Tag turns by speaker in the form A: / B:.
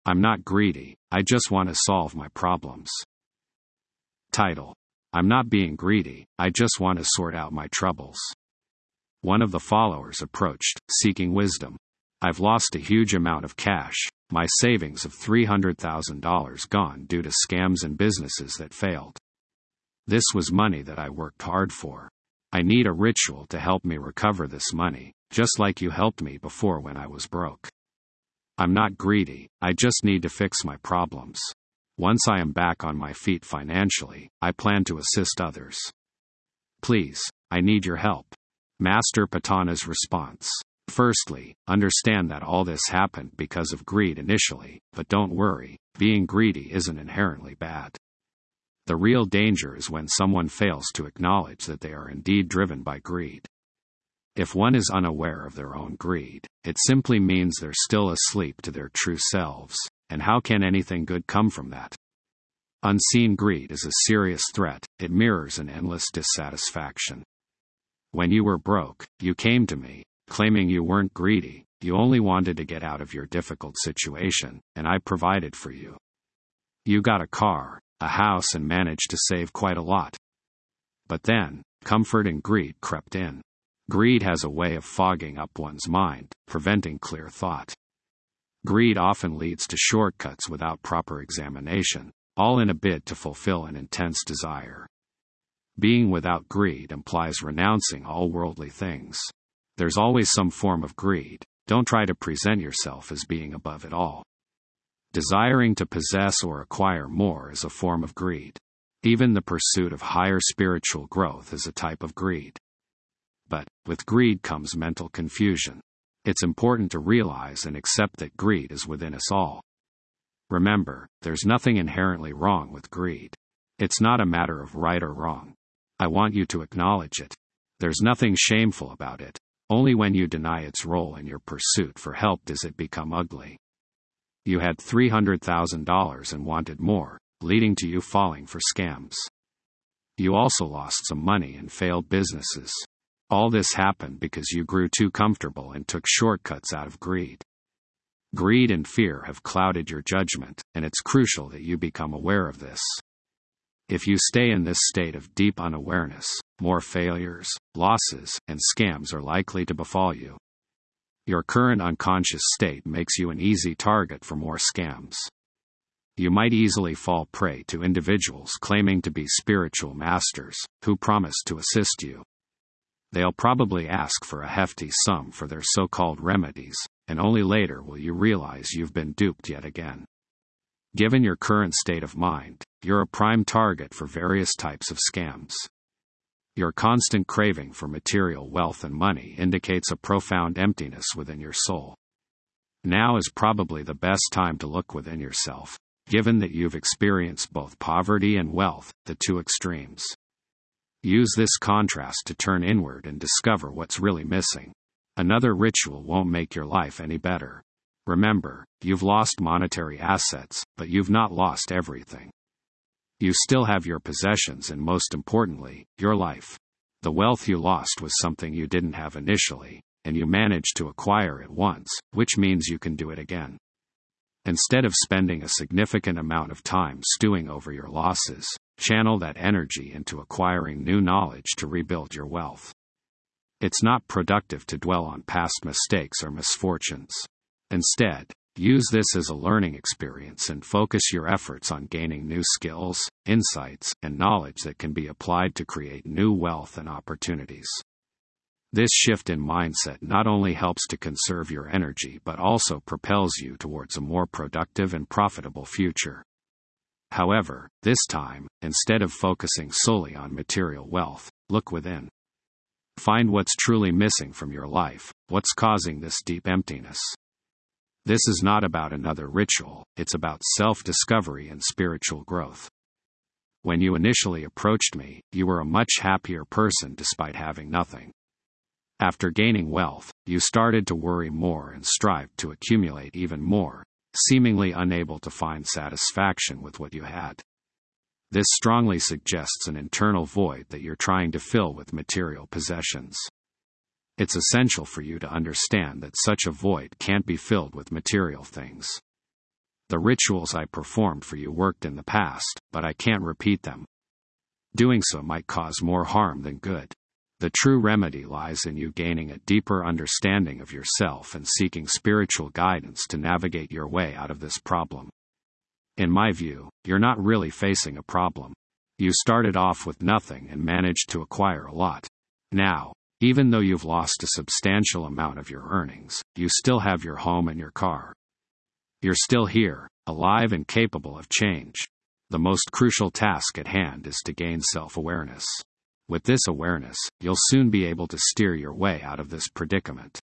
A: I'm not greedy, I just want to solve my problems. Title: I'm not being greedy, I just want to sort out my troubles. One of the followers approached, seeking wisdom. I've lost a huge amount of cash, my savings of $300,000 gone due to scams and businesses that failed. This was money that I worked hard for. I need a ritual to help me recover this money, just like you helped me before when I was broke. I'm not greedy, I just need to fix my problems. Once I am back on my feet financially, I plan to assist others. Please, I need your help. Master Patana's response. Firstly, understand that all this happened because of greed initially, but don't worry, being greedy isn't inherently bad. The real danger is when someone fails to acknowledge that they are indeed driven by greed. If one is unaware of their own greed, it simply means they're still asleep to their true selves, and how can anything good come from that? Unseen greed is a serious threat, it mirrors an endless dissatisfaction. When you were broke, you came to me, claiming you weren't greedy, you only wanted to get out of your difficult situation, and I provided for you. You got a car, a house, and managed to save quite a lot. But then, comfort and greed crept in. Greed has a way of fogging up one's mind, preventing clear thought. Greed often leads to shortcuts without proper examination, all in a bid to fulfill an intense desire. Being without greed implies renouncing all worldly things. There's always some form of greed, don't try to present yourself as being above it all. Desiring to possess or acquire more is a form of greed. Even the pursuit of higher spiritual growth is a type of greed. But, with greed comes mental confusion. It's important to realize and accept that greed is within us all. Remember, there's nothing inherently wrong with greed. It's not a matter of right or wrong. I want you to acknowledge it. There's nothing shameful about it. Only when you deny its role in your pursuit for help does it become ugly. You had $300,000 and wanted more, leading to you falling for scams. You also lost some money in failed businesses. All this happened because you grew too comfortable and took shortcuts out of greed. Greed and fear have clouded your judgment, and it's crucial that you become aware of this. If you stay in this state of deep unawareness, more failures, losses, and scams are likely to befall you. Your current unconscious state makes you an easy target for more scams. You might easily fall prey to individuals claiming to be spiritual masters, who promise to assist you. They'll probably ask for a hefty sum for their so-called remedies, and only later will you realize you've been duped yet again. Given your current state of mind, you're a prime target for various types of scams. Your constant craving for material wealth and money indicates a profound emptiness within your soul. Now is probably the best time to look within yourself, given that you've experienced both poverty and wealth, the two extremes. Use this contrast to turn inward and discover what's really missing. Another ritual won't make your life any better. Remember, you've lost monetary assets, but you've not lost everything. You still have your possessions and, most importantly, your life. The wealth you lost was something you didn't have initially, and you managed to acquire it once, which means you can do it again. Instead of spending a significant amount of time stewing over your losses, channel that energy into acquiring new knowledge to rebuild your wealth. It's not productive to dwell on past mistakes or misfortunes. Instead, use this as a learning experience and focus your efforts on gaining new skills, insights, and knowledge that can be applied to create new wealth and opportunities. This shift in mindset not only helps to conserve your energy but also propels you towards a more productive and profitable future. However, this time, instead of focusing solely on material wealth, look within. Find what's truly missing from your life, what's causing this deep emptiness. This is not about another ritual, it's about self-discovery and spiritual growth. When you initially approached me, you were a much happier person despite having nothing. After gaining wealth, you started to worry more and strive to accumulate even more, seemingly unable to find satisfaction with what you had. This strongly suggests an internal void that you're trying to fill with material possessions. It's essential for you to understand that such a void can't be filled with material things. The rituals I performed for you worked in the past, but I can't repeat them. Doing so might cause more harm than good. The true remedy lies in you gaining a deeper understanding of yourself and seeking spiritual guidance to navigate your way out of this problem. In my view, you're not really facing a problem. You started off with nothing and managed to acquire a lot. Now, even though you've lost a substantial amount of your earnings, you still have your home and your car. You're still here, alive and capable of change. The most crucial task at hand is to gain self-awareness. With this awareness, you'll soon be able to steer your way out of this predicament.